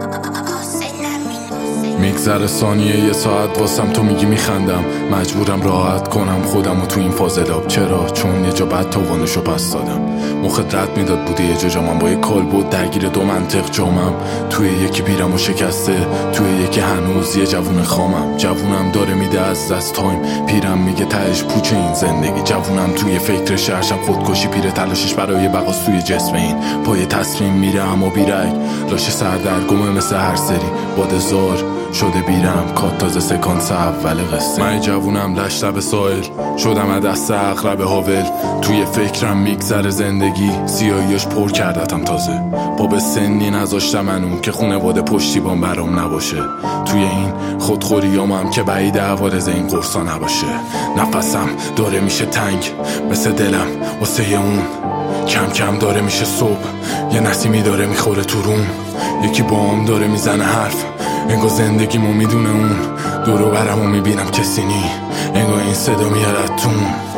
میگذره ثانیه یه ساعت واسم تو میگی میخندم، مجبورم راحت کنم خودم و تو این فاضلاب. چرا؟ چون یه جا بعد تاوانشو پس دادم. مخت رد میداد بوده یه جا من با یه کالبد درگیر دو منطق جامم. توی یکی پیرم و شکسته، توی یکی هنوز یه جوون خامم. جوونم داره میده از دست تایم، پیرم میگه تهش پوچه این زندگی. جوونم توی فکر شرشم خودکشی، پیر تلاشش برای بقاس توی جسم این. پای تصمیم میره اما بیرگ، لاشه سردرگمه مثل هر سری. بادزار شده بیرم کات تازه سکانس اول قصه. من جوونم لش لب سایل شدم از دست اقرب هاول. توی فکرم میگذره زندگی، سیاهیش پر کردتم تازه. با به سنی نذاشتم منو که خونواده پشتیبان برام نباشه. توی این خودخوریامم که بعید عوارض این قرصا نباشه. نفسم داره میشه تنگ مثل دلم واسه اون. کم کم داره میشه صبح، یه نسیمی داره میخوره تو روم. یکی بام داره میزنه حرف، انگار زندگیمو میدونه اون. دور و برمو میبینم کسی نی، انگار این صدا میارد تون.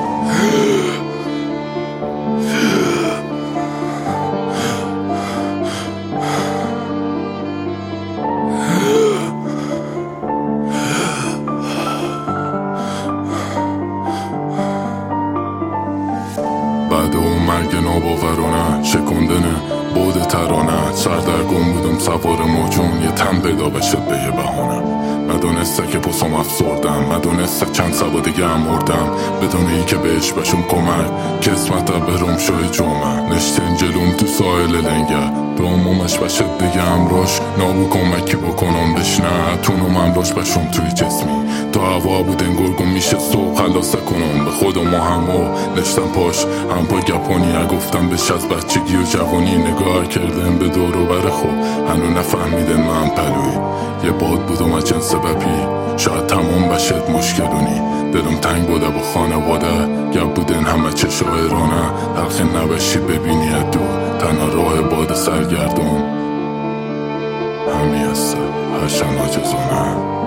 بعد اون مرگ ناباورانه شکندنه بود ترانه. سردرگم بودم سوار موجون، یه تن پیدا بشد به یه بهانه. ندونسته که پسم افسردم، ندونسته چند سبا دیگه هم مردم. بدون ای که بهش بشم کمک، کسمت برم شای جمعه. نشتن جلوم تو سایل لنگه، دومش بشد دیگه امراش. نابو کمکی بکنم بشنه، تونم امراش بشم توی جسمی. تو هوا بود انگار گم میشه صبح، خلاصه کنم به خودم و همو. نشتم پاش هم پا گپونیه، گفتم بش از بچگی و جوانی. نگاه کردم به دور و بر خود، هنو نفهمیدن من پلوی. یه باد بودم از جنس بپی، شاید تمام بشد مشکلونی. دلم تنگ بوده با خانواده، گپ بودن همه چه شاعرانه. تلخ نبشی ببینی دو، تنها راه باد سرگردون همی هسته هرچند عاجزانه.